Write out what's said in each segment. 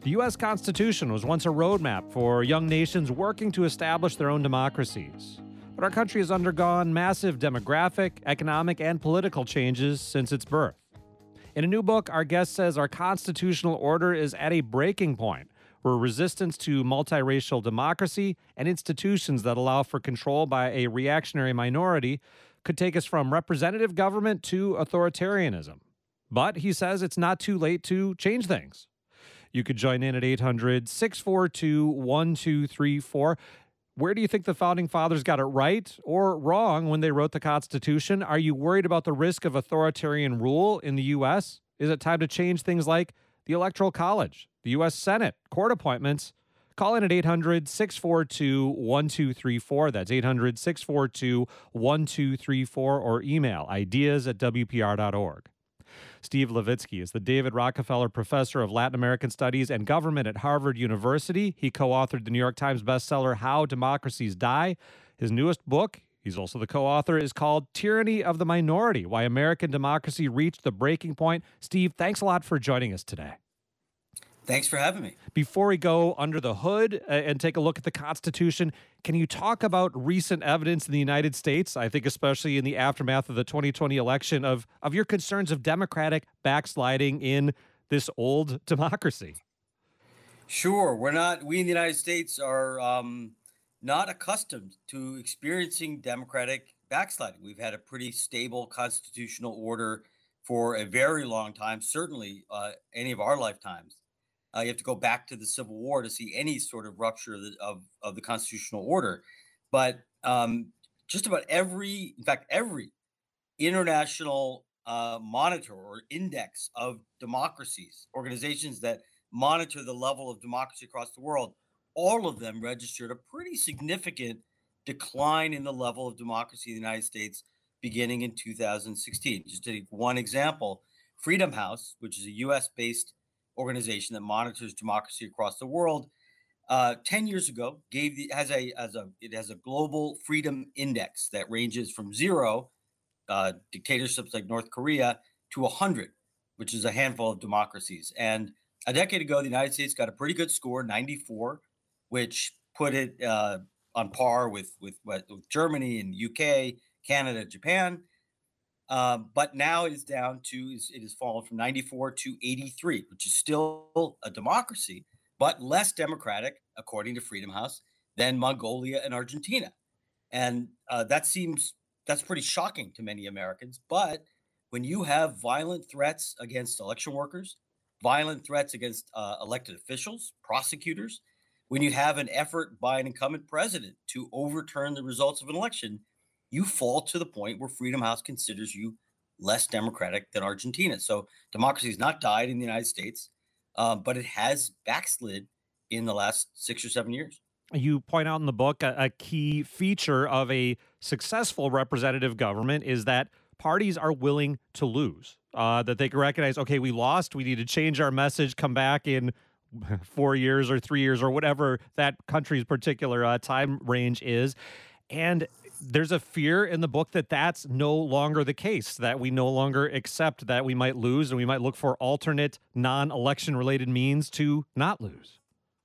The U.S. Constitution was once a roadmap for young nations working to establish their own democracies. But our country has undergone massive demographic, economic, and political changes since its birth. In a new book, our guest says our constitutional order is at a breaking point, where resistance to multiracial democracy and institutions that allow for control by a reactionary minority could take us from representative government to authoritarianism. But he says it's not too late to change things. You could join in at 800-642-1234. Where do you think the Founding Fathers got it right or wrong when they wrote the Constitution? Are you worried about the risk of authoritarian rule in the U.S.? Is it time to change things like the Electoral College, the U.S. Senate, court appointments? Call in at 800-642-1234. That's 800-642-1234, or email ideas@wpr.org. Steve Levitsky is the David Rockefeller Professor of Latin American Studies and Government at Harvard University. He co-authored the New York Times bestseller, How Democracies Die. His newest book, he's also the co-author, is called Tyranny of the Minority, Why American Democracy Reached the Breaking Point. Steve, thanks a lot for joining us today. Thanks for having me. Before we go under the hood and take a look at the Constitution, can you talk about recent evidence in the United States, I think especially in the aftermath of the 2020 election, of your concerns of Democratic backsliding in this old democracy? Sure. We in the United States are not accustomed to experiencing Democratic backsliding. We've had a pretty stable constitutional order for a very long time, certainly any of our lifetimes. You have to go back to the Civil War to see any sort of rupture of the constitutional order. But just about every international monitor or index of democracies, organizations that monitor the level of democracy across the world, all of them registered a pretty significant decline in the level of democracy in the United States beginning in 2016. Just to take one example, Freedom House, which is a US-based organization that monitors democracy across the world, 10 years ago it has a global freedom index that ranges from 0, dictatorships like North Korea, to 100, which is a handful of democracies. And a decade ago, the United States got a pretty good score, 94, which put it on par with Germany and UK, Canada, Japan. But now it has fallen from 94 to 83, which is still a democracy, but less democratic, according to Freedom House, than Mongolia and Argentina. And that's pretty shocking to many Americans. But when you have violent threats against election workers, violent threats against elected officials, prosecutors, when you have an effort by an incumbent president to overturn the results of an election, you fall to the point where Freedom House considers you less democratic than Argentina. So democracy has not died in the United States, but it has backslid in the last 6 or 7 years. You point out in the book a key feature of a successful representative government is that parties are willing to lose, that they can recognize, okay, we lost, we need to change our message, come back in 4 years or 3 years or whatever that country's particular time range is. And there's a fear in the book that that's no longer the case, that we no longer accept that we might lose and we might look for alternate non-election related means to not lose.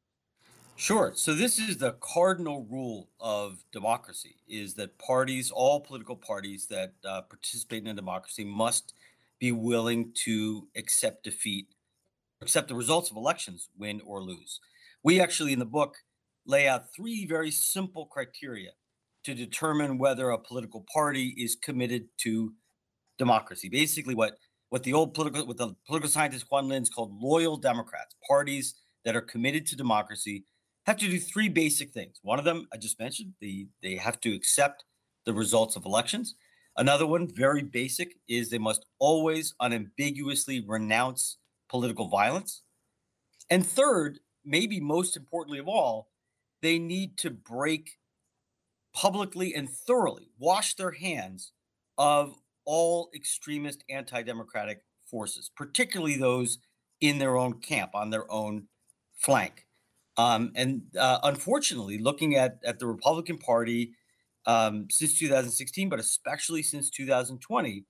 Sure. So this is the cardinal rule of democracy, is that parties, all political parties that participate in a democracy, must be willing to accept defeat, accept the results of elections, win or lose. We actually, in the book, lay out 3 very simple criteria to determine whether a political party is committed to democracy. Basically, what the political scientist Juan Linz called loyal Democrats, parties that are committed to democracy, have to do 3 basic things. One of them I just mentioned, they have to accept the results of elections. Another one, very basic, is they must always unambiguously renounce political violence. And third, maybe most importantly of all, they need to break publicly and thoroughly, wash their hands of all extremist anti-democratic forces, particularly those in their own camp, on their own flank. Unfortunately, looking at the Republican Party since 2016, but especially since 2020,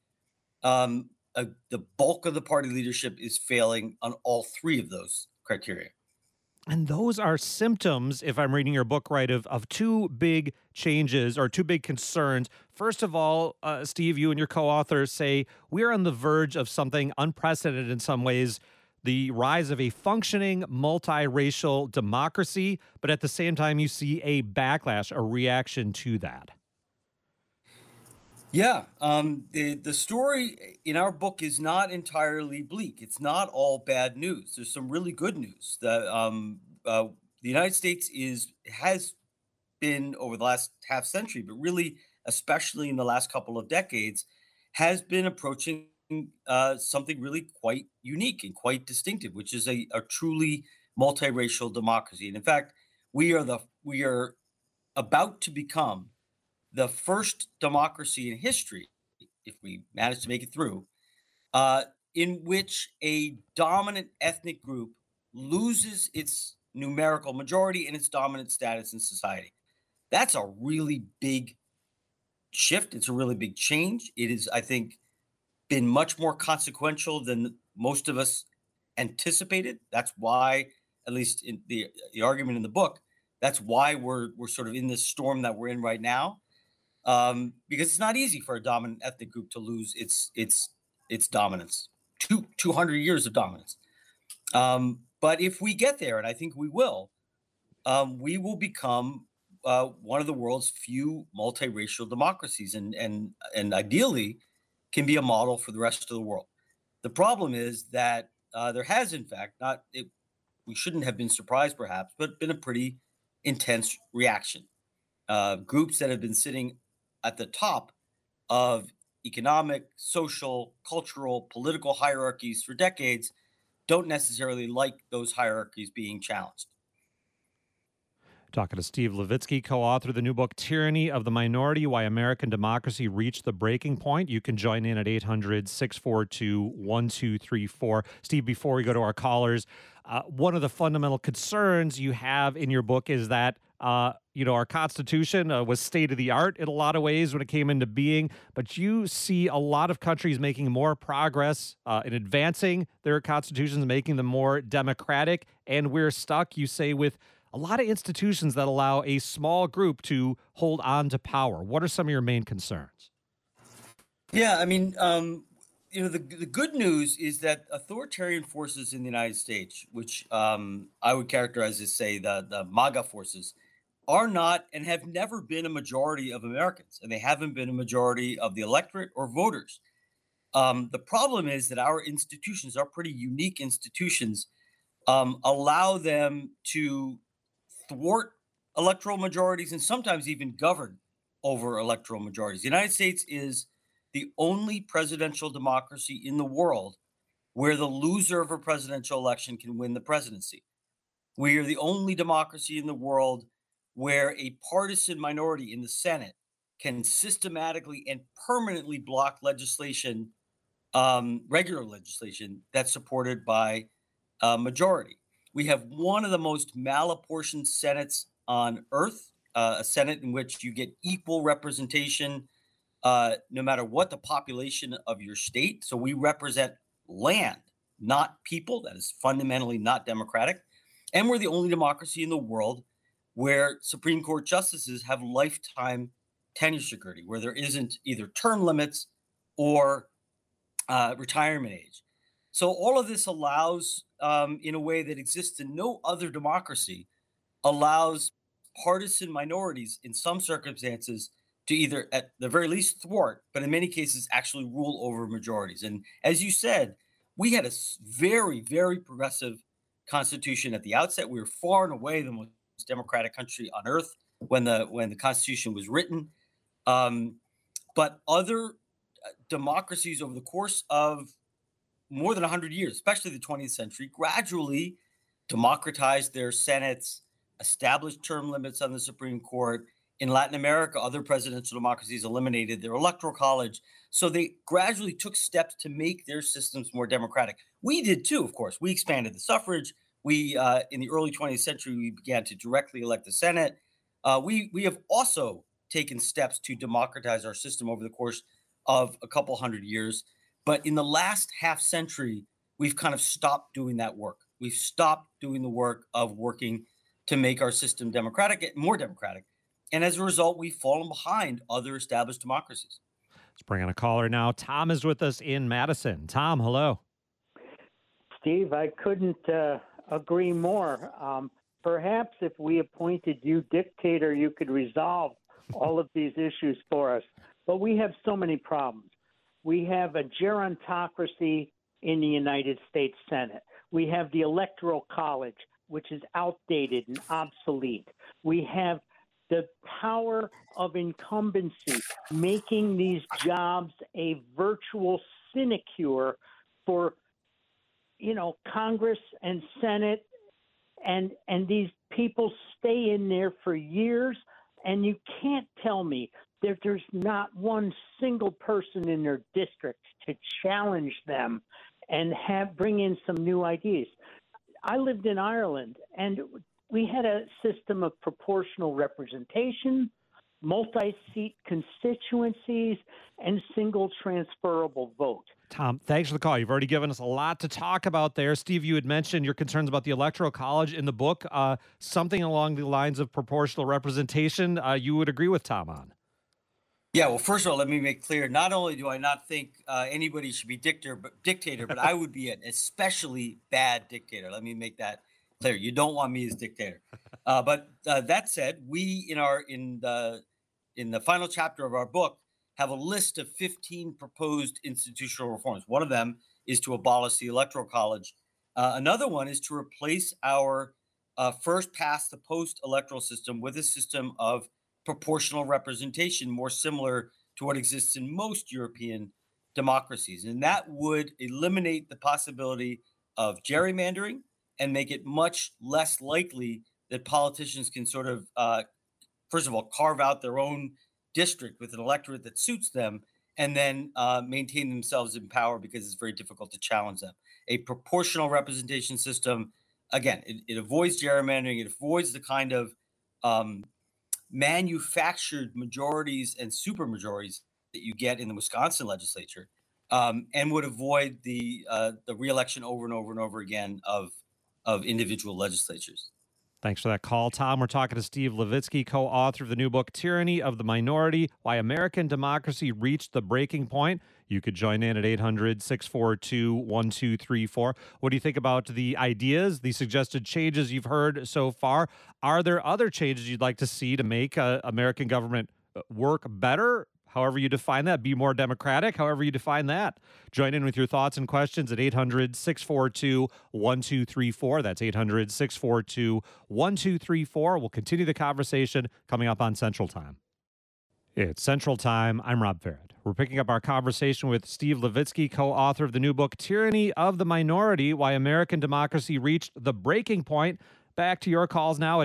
the bulk of the party leadership is failing on all 3 of those criteria. And those are symptoms, if I'm reading your book right, of two big changes or two big concerns. First of all, Steve, you and your co authors say we're on the verge of something unprecedented in some ways, the rise of a functioning multiracial democracy. But at the same time, you see a backlash, a reaction to that. Yeah, the story in our book is not entirely bleak. It's not all bad news. There's some really good news. The United States has been over the last half century, but really, especially in the last couple of decades, has been approaching something really quite unique and quite distinctive, which is a truly multiracial democracy. And in fact, we are about to become the first democracy in history, if we manage to make it through, in which a dominant ethnic group loses its numerical majority and its dominant status in society. That's a really big shift. It's a really big change. It is, I think, been much more consequential than most of us anticipated. That's why, at least in the argument in the book, that's why we're sort of in this storm that we're in right now, because it's not easy for a dominant ethnic group to lose its dominance. 200 years of dominance. But if we get there, and I think we will become one of the world's few multiracial democracies, and ideally can be a model for the rest of the world. The problem is that there has, in fact, we shouldn't have been surprised, perhaps, but been a pretty intense reaction. Groups that have been sitting at the top of economic, social, cultural, political hierarchies for decades don't necessarily like those hierarchies being challenged. Talking to Steve Levitsky, co-author of the new book, Tyranny of the Minority, Why American Democracy Reached the Breaking Point. You can join in at 800-642-1234. Steve, before we go to our callers, one of the fundamental concerns you have in your book is that our Constitution was state of the art in a lot of ways when it came into being, but you see a lot of countries making more progress in advancing their constitutions, making them more democratic, and we're stuck, you say, with a lot of institutions that allow a small group to hold on to power. What are some of your main concerns? Yeah, I mean, the good news is that authoritarian forces in the United States, which I would characterize as, say, the MAGA forces, are not and have never been a majority of Americans, and they haven't been a majority of the electorate or voters. The problem is that our institutions, our pretty unique institutions, allow them to thwart electoral majorities and sometimes even govern over electoral majorities. The United States is the only presidential democracy in the world where the loser of a presidential election can win the presidency. We are the only democracy in the world where a partisan minority in the Senate can systematically and permanently block legislation, regular legislation that's supported by a majority. We have one of the most malapportioned Senates on earth, a Senate in which you get equal representation no matter what the population of your state. So we represent land, not people. That is fundamentally not democratic. And we're the only democracy in the world where Supreme Court justices have lifetime tenure security, where there isn't either term limits or retirement age. So all of this allows, in a way that exists in no other democracy, allows partisan minorities in some circumstances to either at the very least thwart, but in many cases actually rule over majorities. And as you said, we had a very, very progressive constitution at the outset. We were far and away the most democratic country on earth when the Constitution was written. But other democracies over the course of more than 100 years, especially the 20th century, gradually democratized their senates, established term limits on the Supreme Court. In Latin America, other presidential democracies eliminated their electoral college. So they gradually took steps to make their systems more democratic. We did too, of course. We expanded the suffrage. We, in the early 20th century, we began to directly elect the Senate. We have also taken steps to democratize our system over the course of a couple hundred years. But in the last half century, we've kind of stopped doing that work. We've stopped doing the work of working to make our system democratic, more democratic. And as a result, we've fallen behind other established democracies. Let's bring on a caller now. Tom is with us in Madison. Tom, hello. Steve, I couldn't agree more. Perhaps if we appointed you dictator, you could resolve all of these issues for us. But we have so many problems. We have a gerontocracy in the United States Senate. We have the Electoral College, which is outdated and obsolete. We have the power of incumbency, making these jobs a virtual sinecure for, Congress and Senate, and these people stay in there for years, and you can't tell me that there's not one single person in their district to challenge them and bring in some new ideas. I lived in Ireland, and we had a system of proportional representation, multi-seat constituencies, and single transferable vote. Tom, thanks for the call. You've already given us a lot to talk about there. Steve, you had mentioned your concerns about the Electoral College in the book, something along the lines of proportional representation you would agree with Tom on. Yeah, well, first of all, let me make clear, not only do I not think anybody should be dictator, but I would be an especially bad dictator. Let me make that clear. You don't want me as dictator. But that said, we in the final chapter of our book have a list of 15 proposed institutional reforms. One of them is to abolish the Electoral College. Another one is to replace our first past the post electoral system with a system of proportional representation, more similar to what exists in most European democracies. And that would eliminate the possibility of gerrymandering and make it much less likely that politicians can sort of, first of all, carve out their own district with an electorate that suits them, and then maintain themselves in power because it's very difficult to challenge them. A proportional representation system, again, it avoids gerrymandering, it avoids the kind of manufactured majorities and supermajorities that you get in the Wisconsin legislature, and would avoid the reelection over and over and over again of individual legislatures. Thanks for that call, Tom. We're talking to Steve Levitsky, co-author of the new book, Tyranny of the Minority, Why American Democracy Reached the Breaking Point. You could join in at 800-642-1234. What do you think about the ideas, the suggested changes you've heard so far? Are there other changes you'd like to see to make American government work better? However you define that, be more democratic, however you define that. Join in with your thoughts and questions at 800-642-1234. That's 800-642-1234. We'll continue the conversation coming up on Central Time. It's Central Time. I'm Rob Farrett. We're picking up our conversation with Steve Levitsky, co-author of the new book, Tyranny of the Minority, Why American Democracy Reached the Breaking Point. Back to your calls now at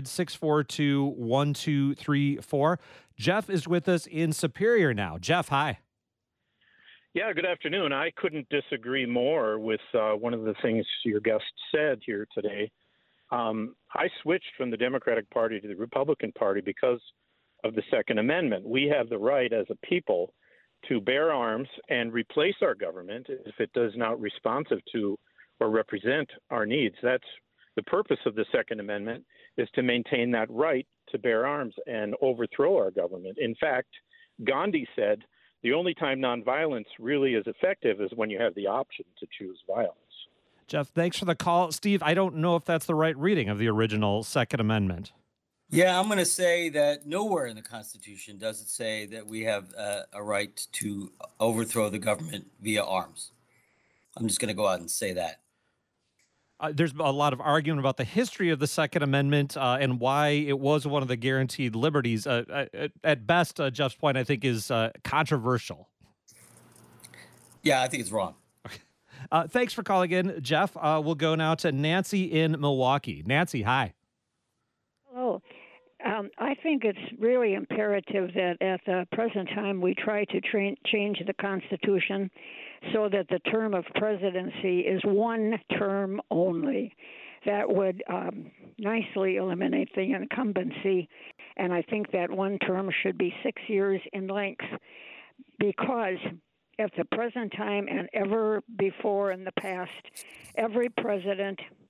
800-642-1234. Jeff is with us in Superior now. Jeff, hi. Yeah, good afternoon. I couldn't disagree more with one of the things your guest said here today. I switched from the Democratic Party to the Republican Party because of the Second Amendment. We have the right as a people to bear arms and replace our government if it does not responsive to or represent our needs. That's the purpose of the Second Amendment, is to maintain that right to bear arms and overthrow our government. In fact, Gandhi said the only time nonviolence really is effective is when you have the option to choose violence. Jeff, thanks for the call. Steve, I don't know if that's the right reading of the original Second Amendment. Yeah, I'm going to say that nowhere in the Constitution does it say that we have a right to overthrow the government via arms. I'm just going to go out and say that. There's a lot of argument about the history of the Second Amendment and why it was one of the guaranteed liberties. At best, Jeff's point, I think, is controversial. Yeah, I think it's wrong. Thanks for calling in, Jeff. We'll go now to Nancy in Milwaukee. Nancy, hi. Hello. I think it's really imperative that at the present time we try to change the Constitution so that the term of presidency is one term only. That would nicely eliminate the incumbency, and I think that one term should be 6 years in length, because at the present time and ever before in the past, every president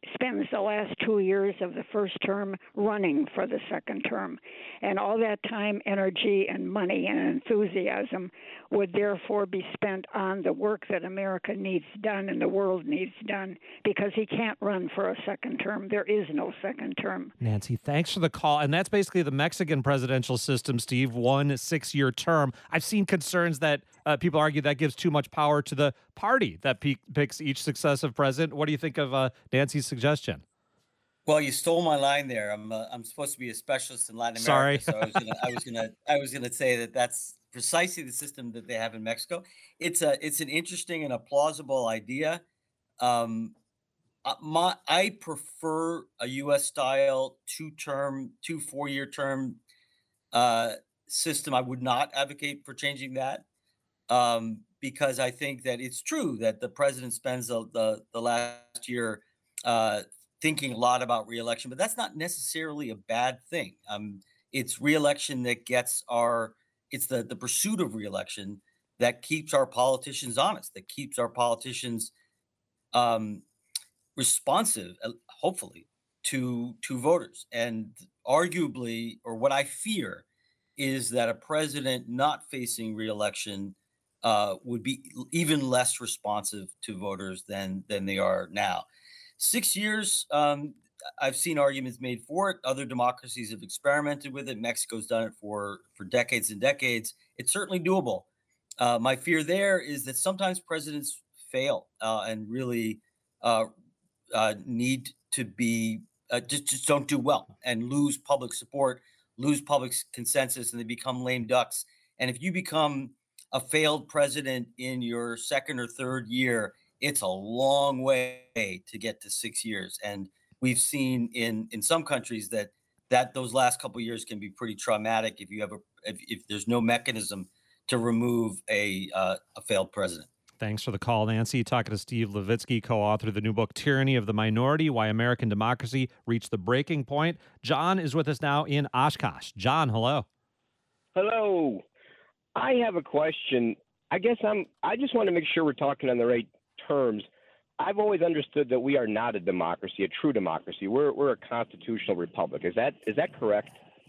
spends the last 2 years of the first term running for the second term. And all that time, energy, and money and enthusiasm would therefore be spent on the work that America needs done and the world needs done, because he can't run for a second term. There is no second term. Nancy, thanks for the call. And that's basically the Mexican presidential system, Steve, 1 6-year term. I've seen concerns that people argue that gives too much power to the party that picks each successive president. What do you think of Nancy's suggestion? Well, you stole my line there. I'm supposed to be a specialist in Latin Sorry. America, so I was gonna say that that's precisely the system that they have in Mexico. It's an interesting and a plausible idea. I prefer a U.S. style 4-year term system. I would not advocate for changing that, because I think that it's true that the president spends the last year thinking a lot about reelection, but that's not necessarily a bad thing. It's reelection that it's the pursuit of reelection that keeps our politicians honest, that keeps our politicians responsive, hopefully, to voters. And arguably, or what I fear, is that a president not facing reelection would be even less responsive to voters than they are now. 6 years, I've seen arguments made for it. Other democracies have experimented with it. Mexico's done it for decades and decades. It's certainly doable. My fear there is that sometimes presidents fail and really need to be just don't do well and lose public support, lose public consensus, and they become lame ducks. And if you become a failed president in your second or third year, it's a long way to get to 6 years. And we've seen in some countries that those last couple of years can be pretty traumatic if there's no mechanism to remove a failed president. Thanks for the call, Nancy. Talking to Steve Levitsky, co-author of the new book, Tyranny of the Minority, Why American Democracy Reached the Breaking Point. John is with us now in Oshkosh. John, hello. Hello. I have a question. I just want to make sure we're talking on the right terms. I've always understood that we are not a democracy, a true democracy. We're a constitutional republic. Is that correct?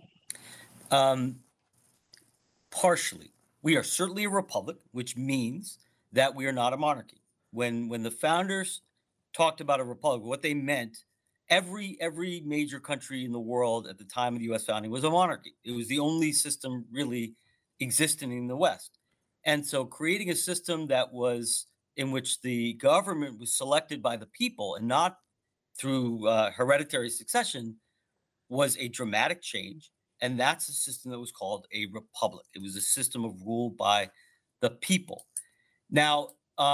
Partially. We are certainly a republic, which means that we are not a monarchy. When the founders talked about a republic, what they meant, every major country in the world at the time of the U.S. founding was a monarchy. It was the only system really existing in the West. And so creating a system that was in which the government was selected by the people and not through hereditary succession was a dramatic change. And that's a system that was called a republic. It was a system of rule by the people. Now,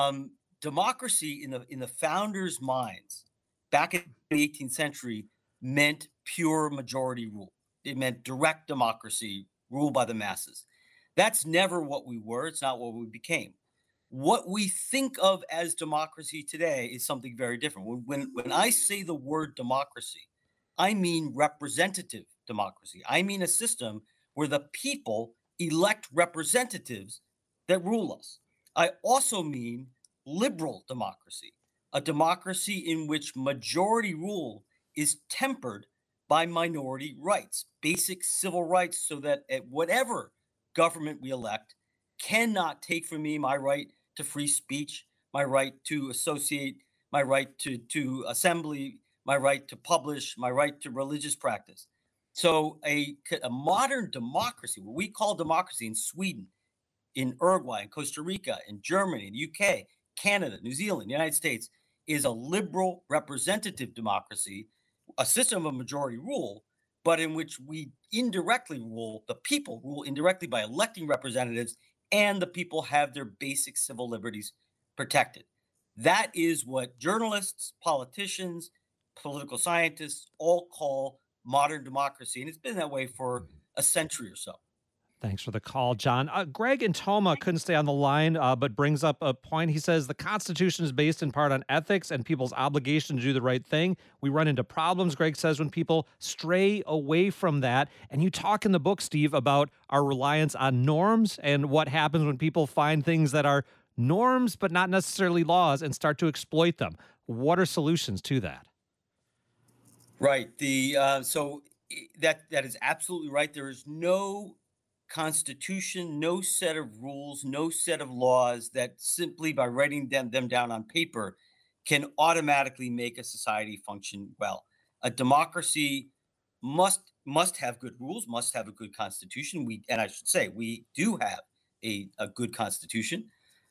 democracy in the founders' minds back in the 18th century meant pure majority rule. It meant direct democracy, rule by the masses. That's never what we were. It's not what we became. What we think of as democracy today is something very different. When I say the word democracy, I mean representative democracy. I mean a system where the people elect representatives that rule us. I also mean liberal democracy, a democracy in which majority rule is tempered by minority rights, basic civil rights, so that at whatever government we elect cannot take from me my right to free speech, my right to associate, my right to assembly, my right to publish, my right to religious practice. So a modern democracy, what we call democracy in Sweden, in Uruguay, in Costa Rica, in Germany, in the UK, Canada, New Zealand, the United States, is a liberal representative democracy, a system of majority rule, but in which we indirectly rule, the people rule indirectly by electing representatives, and the people have their basic civil liberties protected. That is what journalists, politicians, political scientists all call modern democracy. And it's been that way for a century or so. Thanks for the call, John. Greg in Toma couldn't stay on the line, but brings up a point. He says the Constitution is based in part on ethics and people's obligation to do the right thing. We run into problems, Greg says, when people stray away from that. And you talk in the book, Steve, about our reliance on norms and what happens when people find things that are norms but not necessarily laws and start to exploit them. What are solutions to that? Right. That is absolutely right. There is no constitution, no set of rules, no set of laws that simply by writing them down on paper can automatically make a society function well. A democracy must have good rules, must have a good constitution. And I should say we do have a good constitution.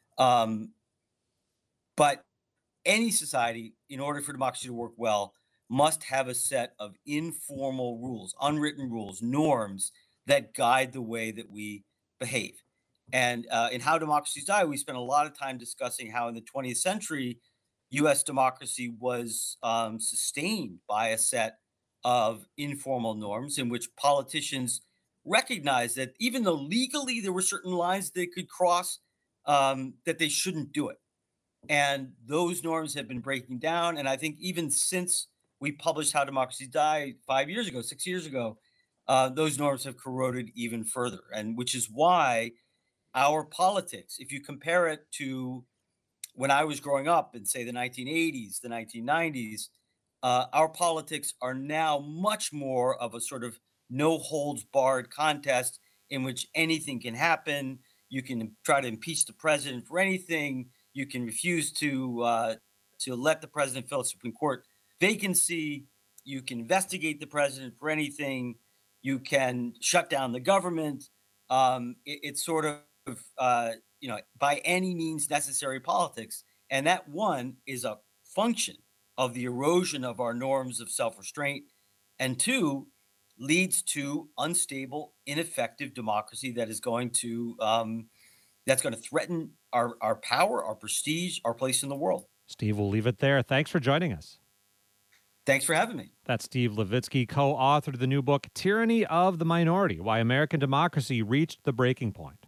But any society, in order for democracy to work well, must have a set of informal rules, unwritten rules, norms that guide the way that we behave. And in How Democracies Die, we spent a lot of time discussing how in the 20th century, US democracy was sustained by a set of informal norms in which politicians recognized that even though legally there were certain lines they could cross, that they shouldn't do it. And those norms have been breaking down. And I think even since we published How Democracies Die 5 years ago, 6 years ago, those norms have corroded even further. And which is why our politics, if you compare it to when I was growing up in, say, the 1980s, the 1990s, our politics are now much more of a sort of no holds barred contest in which anything can happen. You can try to impeach the president for anything. You can refuse to let the president fill a Supreme Court vacancy. You can investigate the president for anything. You can shut down the government. It's sort of by any means necessary politics, and that one is a function of the erosion of our norms of self-restraint, and two leads to unstable, ineffective democracy that is going to threaten our power, our prestige, our place in the world. Steve, we'll leave it there. Thanks for joining us. Thanks for having me. That's Steve Levitsky, co-author of the new book, Tyranny of the Minority: Why American Democracy Reached the Breaking Point.